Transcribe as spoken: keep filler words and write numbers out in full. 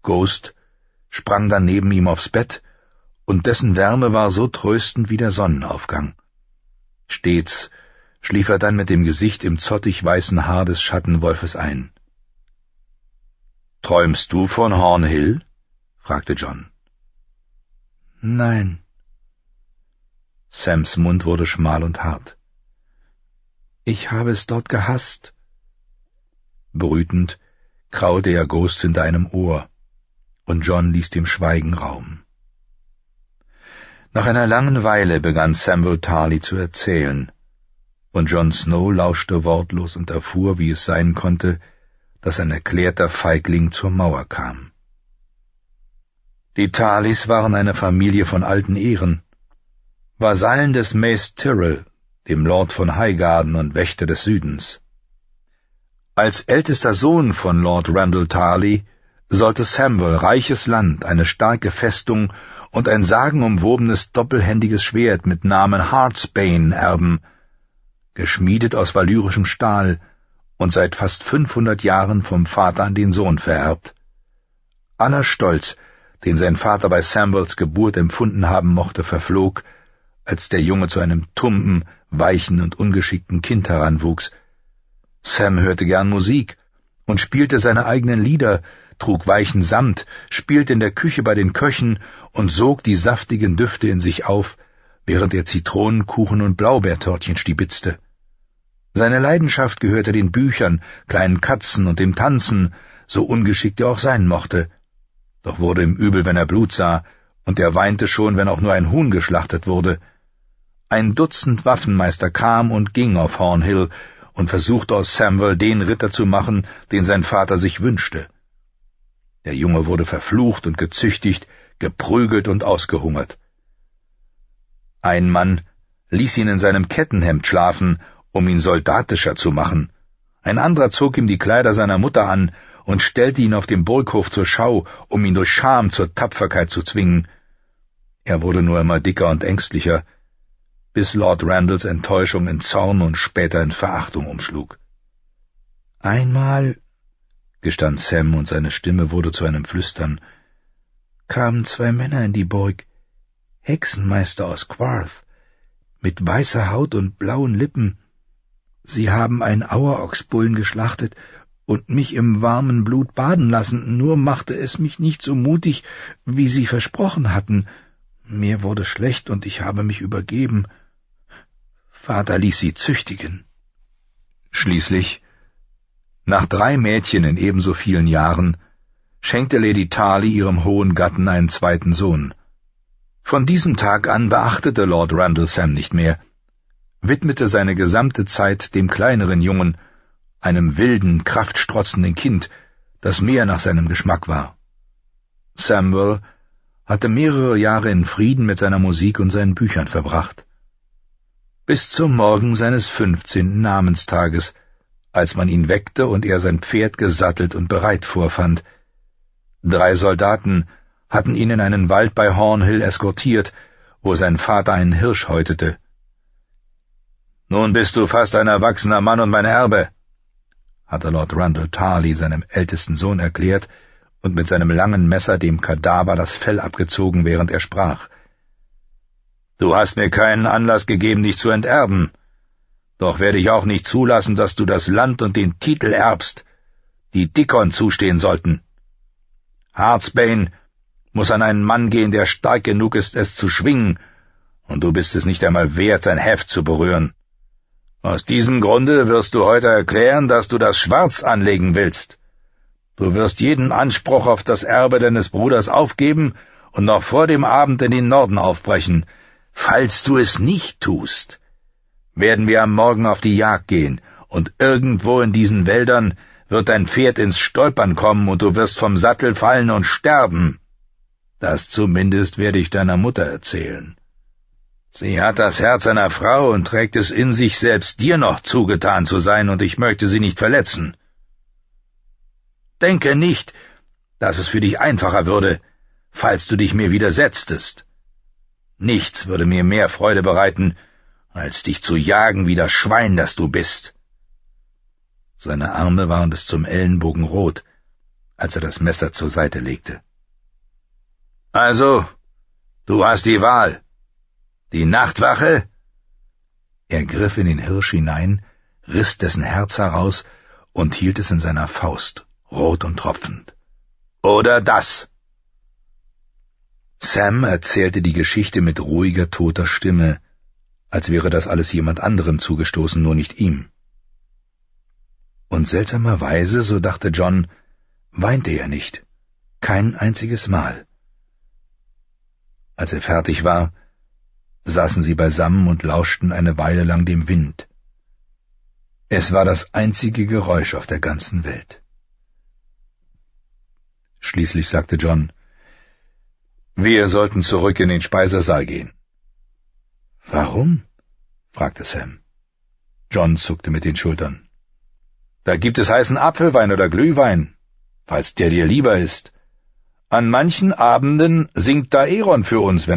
Ghost sprang dann neben ihm aufs Bett, und dessen Wärme war so tröstend wie der Sonnenaufgang. Stets schlief er dann mit dem Gesicht im zottig weißen Haar des Schattenwolfes ein. »Träumst du von Hornhill?« fragte John. »Nein.« Sams Mund wurde schmal und hart. »Ich habe es dort gehasst.« Brütend kraulte er Ghost hinter einem Ohr, und John ließ dem Schweigen Raum. Nach einer langen Weile begann Samuel Tarly zu erzählen, und Jon Snow lauschte wortlos und erfuhr, wie es sein konnte, dass ein erklärter Feigling zur Mauer kam. Die Tarlys waren eine Familie von alten Ehren, Vasallen des Mace Tyrrell, dem Lord von Highgarden und Wächter des Südens. Als ältester Sohn von Lord Randall Tarly sollte Samwell reiches Land, eine starke Festung und ein sagenumwobenes doppelhändiges Schwert mit Namen Heartsbane erben, geschmiedet aus valyrischem Stahl und seit fast fünfhundert Jahren vom Vater an den Sohn vererbt. Aller Stolz, den sein Vater bei Samwells Geburt empfunden haben mochte, verflog, als der Junge zu einem tumben, weichen und ungeschickten Kind heranwuchs. Sam hörte gern Musik und spielte seine eigenen Lieder, trug weichen Samt, spielte in der Küche bei den Köchen und sog die saftigen Düfte in sich auf, während er Zitronenkuchen und Blaubeertörtchen stibitzte. Seine Leidenschaft gehörte den Büchern, kleinen Katzen und dem Tanzen, so ungeschickt er auch sein mochte. Doch wurde ihm übel, wenn er Blut sah, und er weinte schon, wenn auch nur ein Huhn geschlachtet wurde. Ein Dutzend Waffenmeister kam und ging auf Hornhill und versuchte aus Samwell den Ritter zu machen, den sein Vater sich wünschte. Der Junge wurde verflucht und gezüchtigt, geprügelt und ausgehungert. Ein Mann ließ ihn in seinem Kettenhemd schlafen, um ihn soldatischer zu machen. Ein anderer zog ihm die Kleider seiner Mutter an und stellte ihn auf dem Burghof zur Schau, um ihn durch Scham zur Tapferkeit zu zwingen. Er wurde nur immer dicker und ängstlicher, bis Lord Randalls Enttäuschung in Zorn und später in Verachtung umschlug. »Einmal«, gestand Sam, und seine Stimme wurde zu einem Flüstern, »kamen zwei Männer in die Burg, Hexenmeister aus Quarth, mit weißer Haut und blauen Lippen. Sie haben einen Auerochsbullen geschlachtet und mich im warmen Blut baden lassen, nur machte es mich nicht so mutig, wie sie versprochen hatten. Mir wurde schlecht und ich habe mich übergeben. Vater ließ sie züchtigen.« Schließlich, nach drei Mädchen in ebenso vielen Jahren, schenkte Lady Tarly ihrem hohen Gatten einen zweiten Sohn. Von diesem Tag an beachtete Lord Randall Sam nicht mehr, widmete seine gesamte Zeit dem kleineren Jungen, einem wilden, kraftstrotzenden Kind, das mehr nach seinem Geschmack war. Samwell hatte mehrere Jahre in Frieden mit seiner Musik und seinen Büchern verbracht. Bis zum Morgen seines fünfzehnten Namenstages, als man ihn weckte und er sein Pferd gesattelt und bereit vorfand. Drei Soldaten hatten ihn in einen Wald bei Hornhill eskortiert, wo sein Vater einen Hirsch häutete. »Nun bist du fast ein erwachsener Mann und mein Erbe«, hatte Lord Randall Tarly seinem ältesten Sohn erklärt und mit seinem langen Messer dem Kadaver das Fell abgezogen, während er sprach. »Du hast mir keinen Anlass gegeben, dich zu enterben. Doch werde ich auch nicht zulassen, dass du das Land und den Titel erbst, die Dickon zustehen sollten. Heartsbane muss an einen Mann gehen, der stark genug ist, es zu schwingen, und du bist es nicht einmal wert, sein Heft zu berühren. Aus diesem Grunde wirst du heute erklären, dass du das Schwarz anlegen willst. Du wirst jeden Anspruch auf das Erbe deines Bruders aufgeben und noch vor dem Abend in den Norden aufbrechen. Falls du es nicht tust, werden wir am Morgen auf die Jagd gehen, und irgendwo in diesen Wäldern wird dein Pferd ins Stolpern kommen und du wirst vom Sattel fallen und sterben. Das zumindest werde ich deiner Mutter erzählen. Sie hat das Herz einer Frau und trägt es in sich, selbst dir noch zugetan zu sein, und ich möchte sie nicht verletzen. Denke nicht, dass es für dich einfacher würde, falls du dich mir widersetztest. Nichts würde mir mehr Freude bereiten, als dich zu jagen wie das Schwein, das du bist.« Seine Arme waren bis zum Ellenbogen rot, als er das Messer zur Seite legte. »Also, du hast die Wahl. Die Nachtwache?« Er griff in den Hirsch hinein, riss dessen Herz heraus und hielt es in seiner Faust, rot und tropfend. »Oder das!« Sam erzählte die Geschichte mit ruhiger, toter Stimme, als wäre das alles jemand anderem zugestoßen, nur nicht ihm. Und seltsamerweise, so dachte John, weinte er nicht, kein einziges Mal. Als er fertig war, saßen sie beisammen und lauschten eine Weile lang dem Wind. Es war das einzige Geräusch auf der ganzen Welt. Schließlich sagte John, »Wir sollten zurück in den Speisesaal gehen.« »Warum?« fragte Sam. John zuckte mit den Schultern. »Da gibt es heißen Apfelwein oder Glühwein, falls der dir lieber ist. An manchen Abenden singt Daeron für uns, wenn